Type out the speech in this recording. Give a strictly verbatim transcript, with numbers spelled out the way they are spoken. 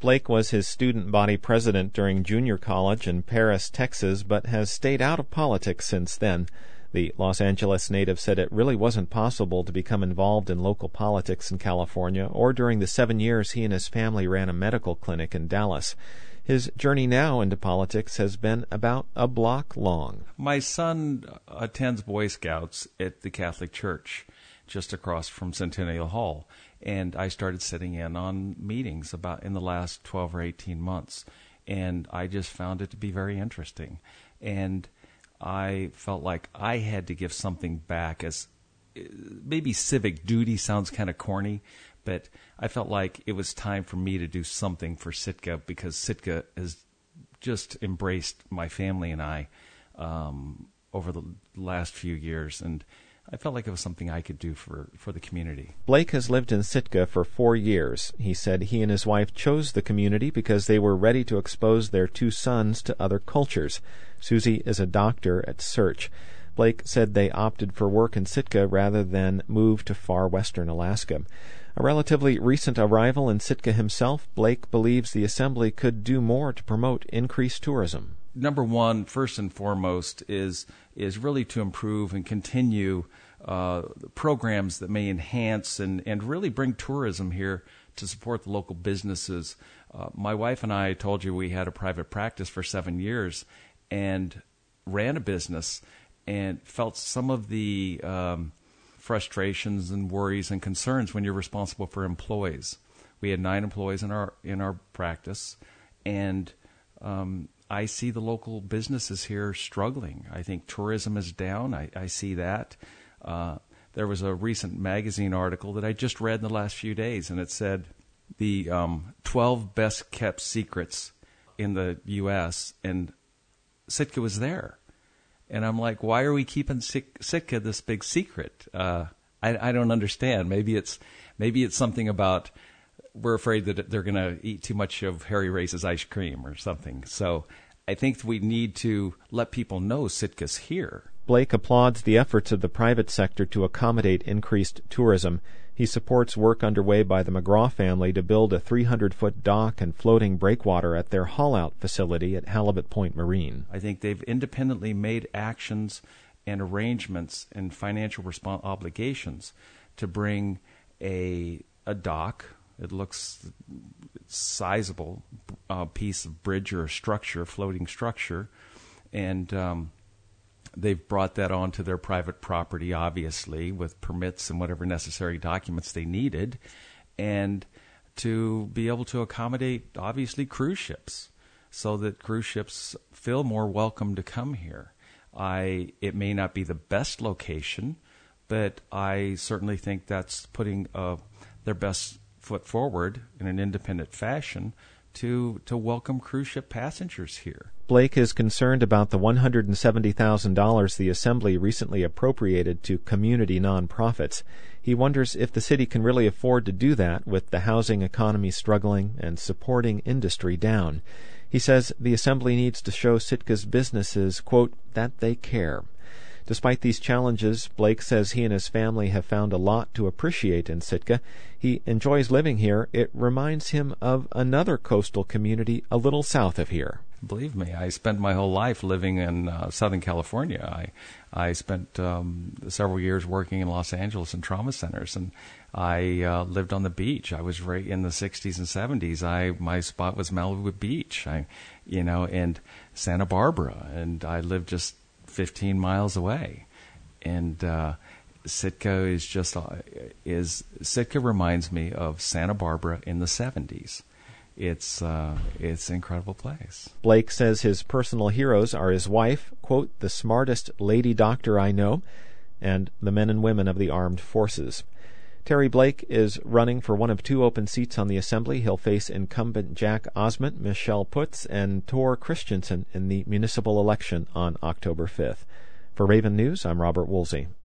Blake was his student body president during junior college in Paris, Texas, but has stayed out of politics since then. The Los Angeles native said it really wasn't possible to become involved in local politics in California or during the seven years he and his family ran a medical clinic in Dallas. His journey now into politics has been about a block long. My son attends Boy Scouts at the Catholic Church just across from Centennial Hall, and I started sitting in on meetings about in the last twelve or eighteen months, and I just found it to be very interesting. And I felt like I had to give something back, as maybe civic duty sounds kind of corny, but I felt like it was time for me to do something for Sitka, because Sitka has just embraced my family and I um, over the last few years, and I felt like it was something I could do for, for the community. Blake has lived in Sitka for four years. He said he and his wife chose the community because they were ready to expose their two sons to other cultures. Susie is a doctor at Search. Blake said they opted for work in Sitka rather than move to far western Alaska. A relatively recent arrival in Sitka himself, Blake believes the Assembly could do more to promote increased tourism. Number one, first and foremost, is is really to improve and continue uh, programs that may enhance and, and really bring tourism here to support the local businesses. Uh, my wife and I told you we had a private practice for seven years and ran a business and felt some of the um, frustrations and worries and concerns when you're responsible for employees. We had nine employees in our in our practice, and um, I see the local businesses here struggling. I think tourism is down. I, I see that. Uh, there was a recent magazine article that I just read in the last few days, and it said the um, twelve best-kept secrets in the U S, and Sitka was there. And I'm like, why are we keeping Sitka this big secret? Uh, I, I don't understand. Maybe it's maybe it's something about we're afraid that they're going to eat too much of Harry Race's ice cream or something. So I think we need to let people know Sitka's here. Blake applauds the efforts of the private sector to accommodate increased tourism. He supports work underway by the McGraw family to build a three hundred foot dock and floating breakwater at their haul-out facility at Halibut Point Marine. I think they've independently made actions and arrangements and financial respons- obligations to bring a a dock. It looks sizable, uh, piece of bridge or a structure, floating structure, and um, they've brought that onto their private property, obviously, with permits and whatever necessary documents they needed, and to be able to accommodate, obviously, cruise ships, so that cruise ships feel more welcome to come here. I it may not be the best location, but I certainly think that's putting uh, their best foot forward in an independent fashion to to welcome cruise ship passengers here. Blake is concerned about the one hundred seventy thousand dollars the Assembly recently appropriated to community nonprofits. He wonders if the city can really afford to do that with the housing economy struggling and supporting industry down. He says the Assembly needs to show Sitka's businesses, quote, that they care. Despite these challenges, Blake says he and his family have found a lot to appreciate in Sitka. He enjoys living here. It reminds him of another coastal community a little south of here. Believe me, I spent my whole life living in uh, Southern California. I I spent um, several years working in Los Angeles in trauma centers, and I uh, lived on the beach. I was right in the sixties and seventies. I my spot was Malibu Beach. I, you know, and Santa Barbara, and I lived just fifteen miles away, and uh, Sitka is just uh, is Sitka reminds me of Santa Barbara in the seventies. It's uh, it's an incredible place. Blake says his personal heroes are his wife, quote, the smartest lady doctor I know, and the men and women of the armed forces. Terry Blake is running for one of two open seats on the Assembly. He'll face incumbent Jack Osment, Michelle Putz, and Tor Christensen in the municipal election on October fifth. For Raven News, I'm Robert Woolsey.